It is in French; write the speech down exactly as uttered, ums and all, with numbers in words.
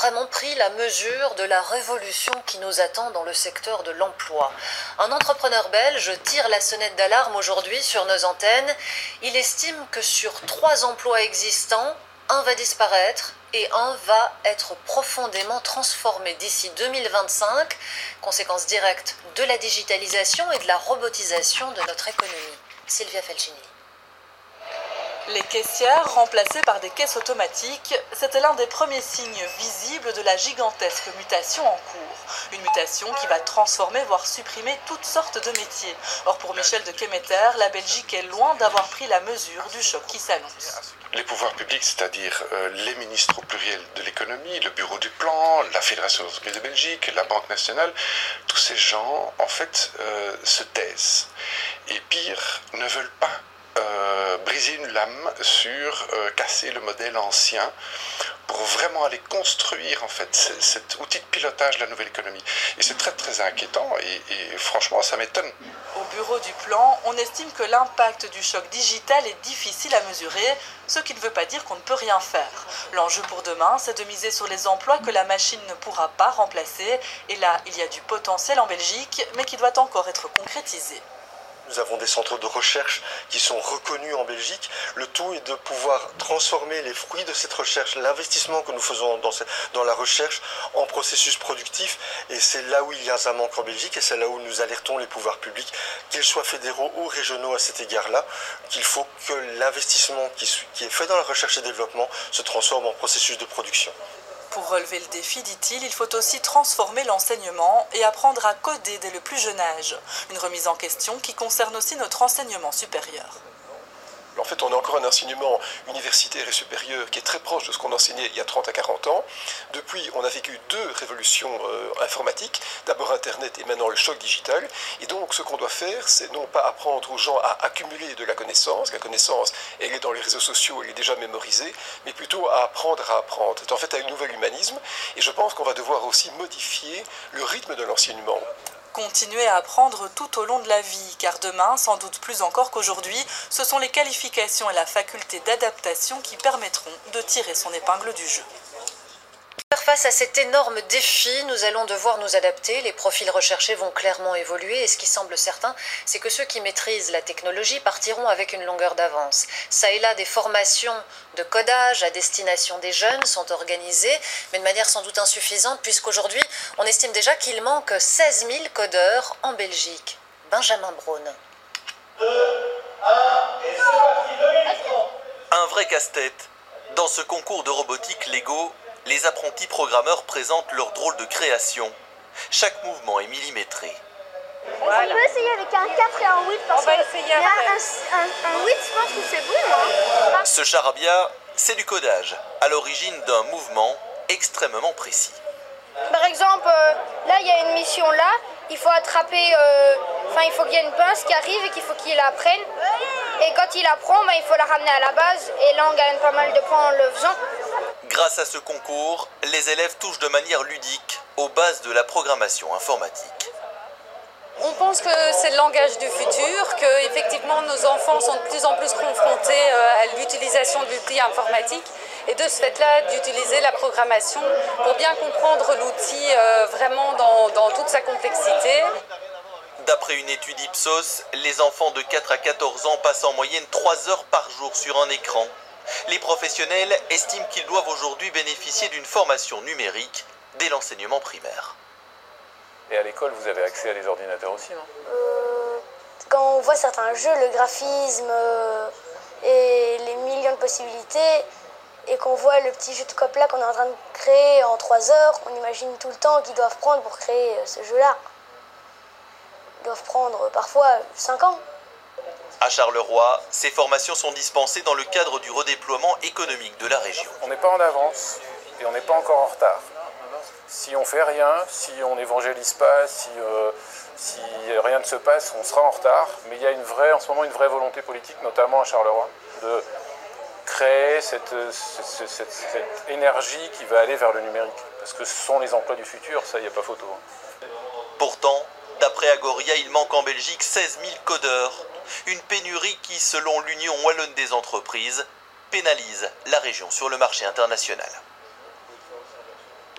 vraiment pris la mesure de la révolution qui nous attend dans le secteur de l'emploi? Un entrepreneur belge tire la sonnette d'alarme aujourd'hui sur nos antennes. Il estime que sur trois emplois existants, un va disparaître et un va être profondément transformé d'ici deux mille vingt-cinq, conséquence directe de la digitalisation et de la robotisation de notre économie. Sylvia Felchini. Les caissières remplacées par des caisses automatiques, c'était l'un des premiers signes visibles de la gigantesque mutation en cours. Une mutation qui va transformer, voire supprimer toutes sortes de métiers. Or pour Michel de Kemeter, la Belgique est loin d'avoir pris la mesure du choc qui s'annonce. Les pouvoirs publics, c'est-à-dire euh, les ministres au pluriel de l'économie, le bureau du plan, la Fédération des entreprises de Belgique, la Banque nationale, tous ces gens, en fait, euh, se taisent. Et pire, ne veulent pas Euh, briser une lame sur euh, casser le modèle ancien pour vraiment aller construire en fait cet outil de pilotage de la nouvelle économie. Et c'est très très inquiétant et, et franchement ça m'étonne. Au bureau du plan, on estime que l'impact du choc digital est difficile à mesurer, ce qui ne veut pas dire qu'on ne peut rien faire. L'enjeu pour demain, c'est de miser sur les emplois que la machine ne pourra pas remplacer. Et là, il y a du potentiel en Belgique, mais qui doit encore être concrétisé. Nous avons des centres de recherche qui sont reconnus en Belgique. Le tout est de pouvoir transformer les fruits de cette recherche, l'investissement que nous faisons dans, cette, dans la recherche, en processus productif. Et c'est là où il y a un manque en Belgique et c'est là où nous alertons les pouvoirs publics, qu'ils soient fédéraux ou régionaux à cet égard-là, qu'il faut que l'investissement qui, qui est fait dans la recherche et développement se transforme en processus de production. Pour relever le défi, dit-il, il faut aussi transformer l'enseignement et apprendre à coder dès le plus jeune âge. Une remise en question qui concerne aussi notre enseignement supérieur. En fait, on a encore un enseignement universitaire et supérieur qui est très proche de ce qu'on enseignait il y a trente à quarante ans. Depuis, on a vécu deux révolutions euh, informatiques, d'abord Internet et maintenant le choc digital. Et donc, ce qu'on doit faire, c'est non pas apprendre aux gens à accumuler de la connaissance, la connaissance, elle est dans les réseaux sociaux, elle est déjà mémorisée, mais plutôt à apprendre à apprendre. C'est en fait un nouvel humanisme, et je pense qu'on va devoir aussi modifier le rythme de l'enseignement. Continuer à apprendre tout au long de la vie, car demain, sans doute plus encore qu'aujourd'hui, ce sont les qualifications et la faculté d'adaptation qui permettront de tirer son épingle du jeu. Face à cet énorme défi, nous allons devoir nous adapter. Les profils recherchés vont clairement évoluer et ce qui semble certain, c'est que ceux qui maîtrisent la technologie partiront avec une longueur d'avance. Ça et là, des formations de codage à destination des jeunes sont organisées, mais de manière sans doute insuffisante puisqu'aujourd'hui, on estime déjà qu'il manque seize mille codeurs en Belgique. Benjamin Braun. deux, un, et c'est parti, deux minutes trente. Un vrai casse-tête. Dans ce concours de robotique Lego, les apprentis programmeurs présentent leur drôle de création. Chaque mouvement est millimétré. Voilà. On peut essayer avec un quatre et un huit parce qu'il y a un, un, un huit, je pense que c'est bon. Hein. Ce charabia, c'est du codage, à l'origine d'un mouvement extrêmement précis. Par exemple, euh, là il y a une mission là, il faut attraper, euh, enfin il faut qu'il y ait une pince qui arrive et qu'il faut qu'il la prenne. Et quand il la prend, ben, il faut la ramener à la base et là on gagne pas mal de points en le faisant. Grâce à ce concours, les élèves touchent de manière ludique aux bases de la programmation informatique. On pense que c'est le langage du futur, que effectivement nos enfants sont de plus en plus confrontés à l'utilisation de l'outil informatique et de ce fait-là d'utiliser la programmation pour bien comprendre l'outil vraiment dans, dans toute sa complexité. D'après une étude Ipsos, les enfants de quatre à quatorze ans passent en moyenne trois heures par jour sur un écran. Les professionnels estiment qu'ils doivent aujourd'hui bénéficier d'une formation numérique dès l'enseignement primaire. Et à l'école, vous avez accès à des ordinateurs aussi, non? euh, Quand on voit certains jeux, le graphisme euh, et les millions de possibilités, et qu'on voit le petit jeu de coop là qu'on est en train de créer en trois heures, on imagine tout le temps qu'ils doivent prendre pour créer ce jeu-là. Ils doivent prendre parfois cinq ans. À Charleroi, ces formations sont dispensées dans le cadre du redéploiement économique de la région. On n'est pas en avance et on n'est pas encore en retard. Si on fait rien, si on n'évangélise pas, si, euh, si rien ne se passe, on sera en retard. Mais il y a une vraie, en ce moment une vraie volonté politique, notamment à Charleroi, de créer cette, cette, cette, cette énergie qui va aller vers le numérique. Parce que ce sont les emplois du futur, ça, il n'y a pas photo. Pourtant, d'après Agoria, il manque en Belgique seize mille codeurs. Une pénurie qui, selon l'Union wallonne des entreprises, pénalise la région sur le marché international.